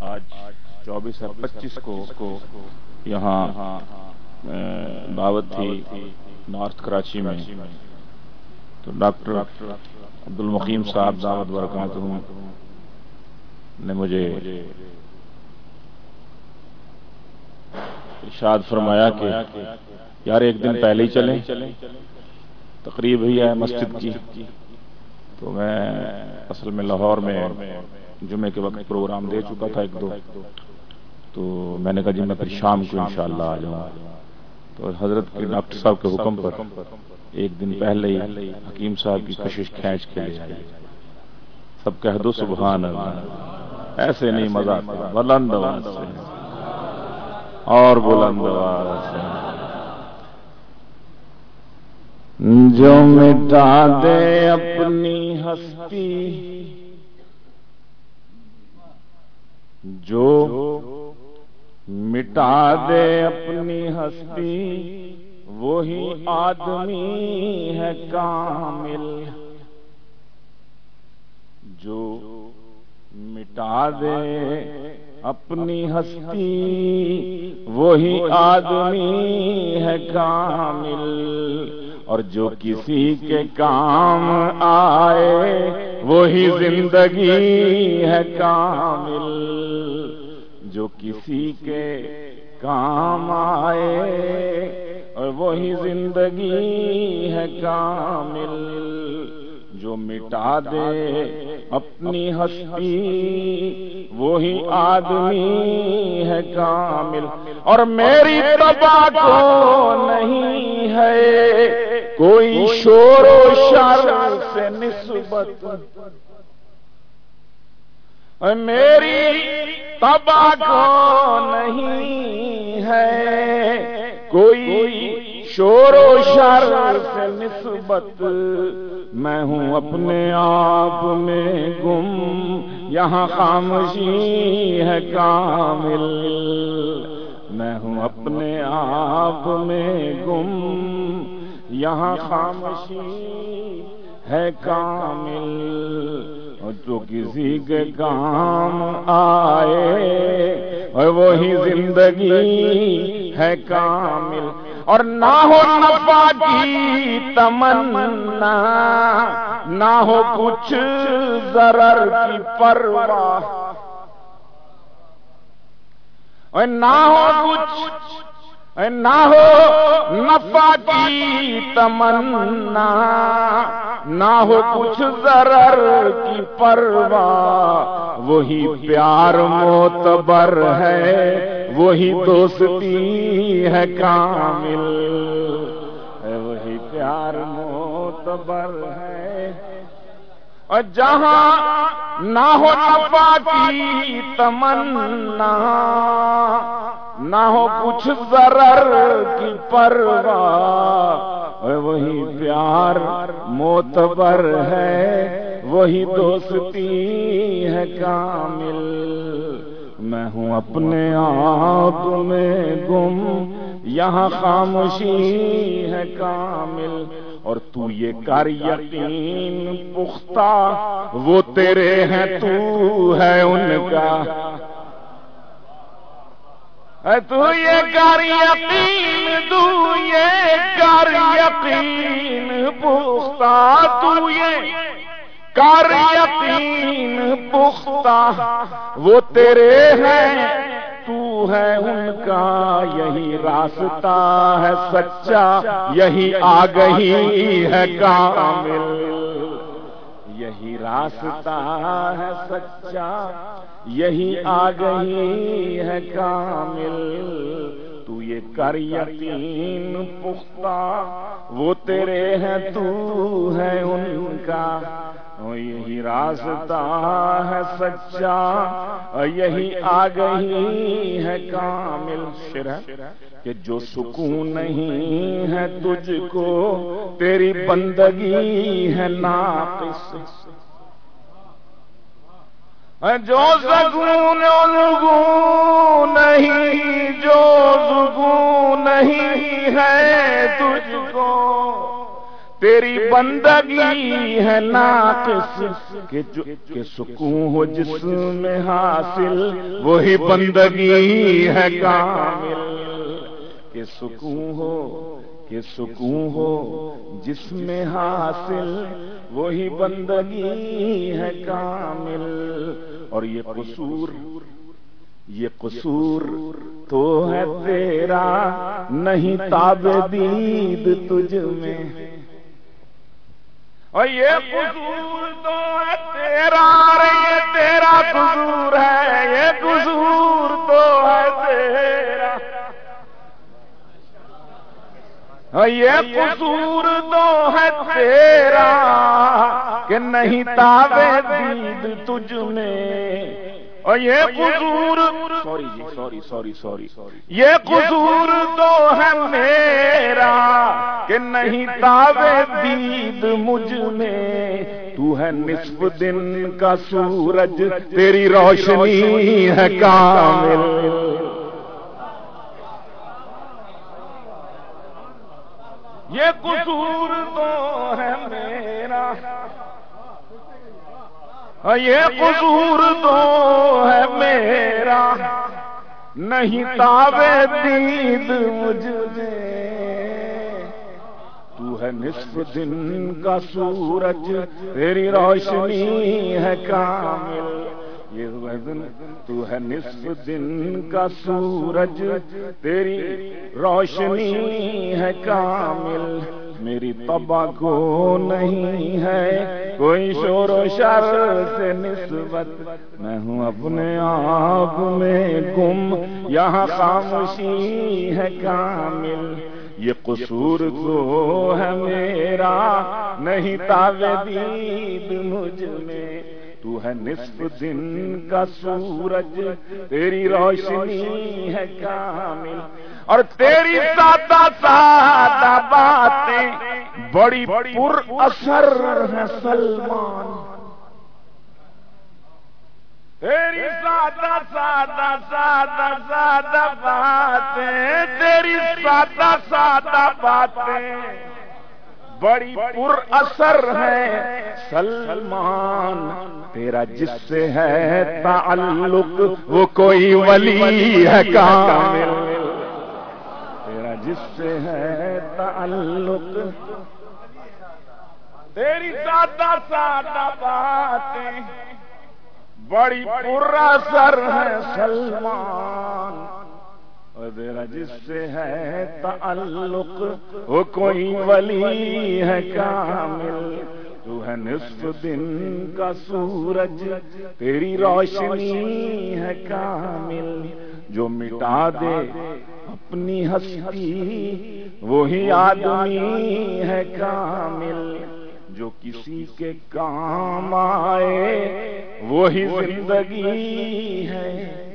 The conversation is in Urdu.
آج 24 اور 25 کو یہاں دعوت تھی نارتھ کراچی میں، تو ڈاکٹر عبدالمقیم صاحب دعوت برکاتہ نے مجھے ارشاد فرمایا کہ یار ایک دن پہلے ہی چلیں، تقریب ہی ہے مسجد کی۔ تو میں اصل میں لاہور میں جمعے کے وقت پروگرام دے چکا تھا ایک دو، تو میں نے کہا جی میں پھر شام کو انشاءاللہ آ جاؤں۔ تو حضرت کے ڈاکٹر صاحب کے حکم پر ایک دن پہلے ہی حکیم صاحب کی کشش کھینچ کے لے آئے۔ سب کہہ دو سبحان اللہ، ایسے نہیں مزہ آتا، بلند آواز سے اور بلند آواز سے۔ جو مٹا دے اپنی ہستی، جو مٹا دے اپنی ہستی، وہی آدمی ہے کامل۔ جو مٹا دے اپنی ہستی، وہی آدمی ہے کامل، اور جو کسی کے کام آئے وہی زندگی ہے کامل۔ جو کسی کے کام آئے اور وہی زندگی ہے کامل۔ جو مٹا دے اپنی ہستی، وہی آدمی ہے کامل۔ اور میری تباہ کو نہیں ہے کوئی شور و شر سے نسبت، اور میری تباہ کو نہیں ہے کوئی شور و شر سے نسبت۔ میں ہوں اپنے آپ میں گم، یہاں خاموشی ہے کامل۔ میں ہوں اپنے آپ میں گم، یہاں خاموشی ہے کامل۔ اور جو کسی کے کام آئے اور وہی زندگی ہے کامل۔ اور نہ ہو نفع کی تمنا، نہ ہو کچھ ضرر کی پرواہ، اور نہ ہو کچھ، نہ ہو نفع کی تمنا، نہ ہو کچھ ضرر کی پرواہ۔ وہی پیار معتبر ہے، وہی دوستی ہے کامل۔ وہی پیار معتبر ہے، اور جہاں نہ ہو نفع کی تمنا، نہ ہو کچھ ضرر کی پرواہ، وہی پیار معتبر ہے، وہی دوستی ہے کامل۔ میں ہوں اپنے آپ میں گم، یہاں خاموشی ہے کامل۔ اور تو یہ کر یقین پختہ، وہ تیرے ہیں تو ہے ان کا۔ تو یہ کر یقین، تو یہ کر یقین پختہ، تو یہ کر یقین پختہ، وہ تیرے ہیں تو ہے ان کا۔ یہی راستہ ہے سچا، یہی آگہی ہے کامل۔ یہی راستہ ہے سچا، یہی آگہی ہے کامل۔ تو یہ کر یقین پختہ، وہ تیرے ہیں تو ہے ان کا۔ یہی راستہ ہے سچا، یہی آگہی ہے کامل۔ شعر ہے کہ جو سکون نہیں ہے تجھ کو، تیری بندگی ہے ناقص۔ جو سکون نہیں، جو سکون نہیں ہے تجھ کو، تیری بندگی ہے ناقص کہ سکون ہو جس میں حاصل، وہی بندگی ہے کامل، کہ سکون ہو جس میں حاصل، وہی بندگی ہے کامل۔ اور یہ قصور تو ہے تیرا، نہیں تاب دید تجھ میں، اور یہ قصور تو ہے تیرا، یہ تیرا قصور ہے، یہ قصور تو ہے تیرا، یہ قصور تو ہے تیرا کہ نہیں تاب دید تجھ میں، اور یہ قصور سوری یہ قصور تو ہے میرا کہ نہیں تاب دید مجھ میں، تو ہے نصف دن کا سورج، تیری روشنی ہے کامل۔ یہ قصور تو ہے میرا، یہ قصور تو ہے میرا، نہیں تاب دید مجھ میں، تو ہے نصف دن کا سورج، تیری روشنی ہے کامل۔ تو ہے نصف دن کا سورج، تیری روشنی ہے کامل۔ میری طبع کو نہیں ہے کوئی شور و شر سے نسبت، میں ہوں اپنے آپ میں گم، یہاں خاموشی ہے کامل۔ یہ قصور تو ہے میرا، نہیں تاب دید مجھ میں، تو ہے نصف دن کا سورج، تیری روشنی ہے کامل۔ اور تیری سادہ سادہ باتیں بڑی پر اثر ہے سلمان، تیری سادہ سادہ سادہ سادہ باتیں، تیری سادہ سادہ باتیں بڑی پر اثر ہے سلمان، تیرا جس سے ہے تعلق وہ کوئی ولی ہے کامل، تیرا جس سے ہے تعلق، تیری سادہ سادہ باتیں بڑی پر اثر ہے سلمان، اور تیرا جس سے ہے تعلق وہ کوئی ولی ہے کامل۔ تو ہے نصف دن کا سورج، تیری روشنی ہے کامل، جو مٹا دے اپنی ہستی وہی آدمی ہے کامل، جو کسی کے کام آئے وہی زندگی ہے